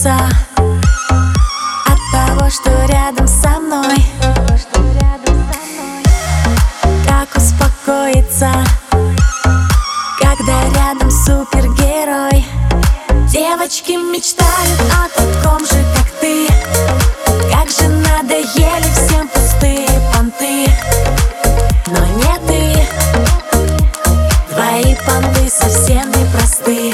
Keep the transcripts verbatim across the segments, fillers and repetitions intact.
успокоиться от того, что рядом со мной. Как успокоиться, когда рядом супергерой? Девочки мечтают о таком же, как ты. Как же надоели всем пустые понты. Но не ты, твои понты совсем непросты.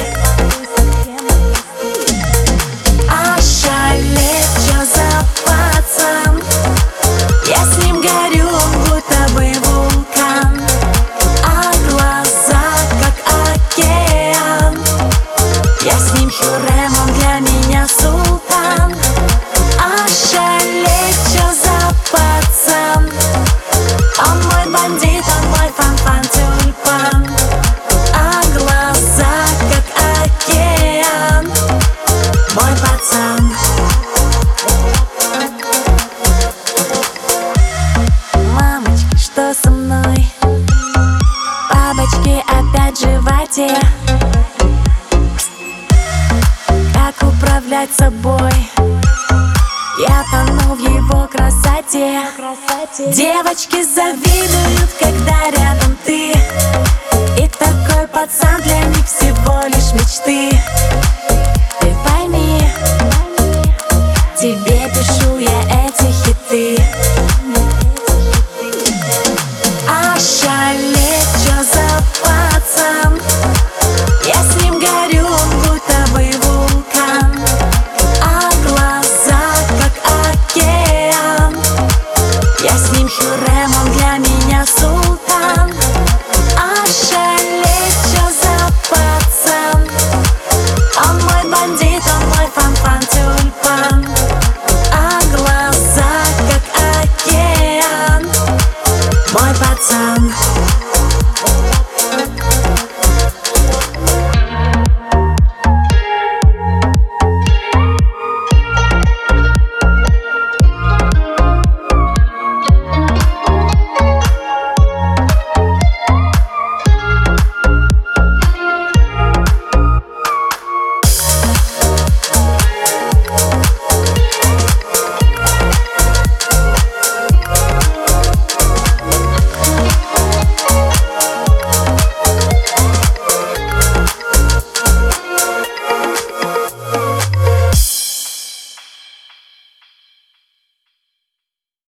А шалеть, чё за пацан? Я с ним горю, он будто бы вулкан. А глаза, как океан. Я с ним Хюррем, он для меня султан. А шалеть, чё за пацан? Он мой бандит, он мой фан-фан-тюльпан. А глаза, как океан. Мой пацан. Мамочки, что со мной? Бабочки опять в животе. Как управлять собой? Я тону в его красоте. Девочки завидуют, когда рядом ты.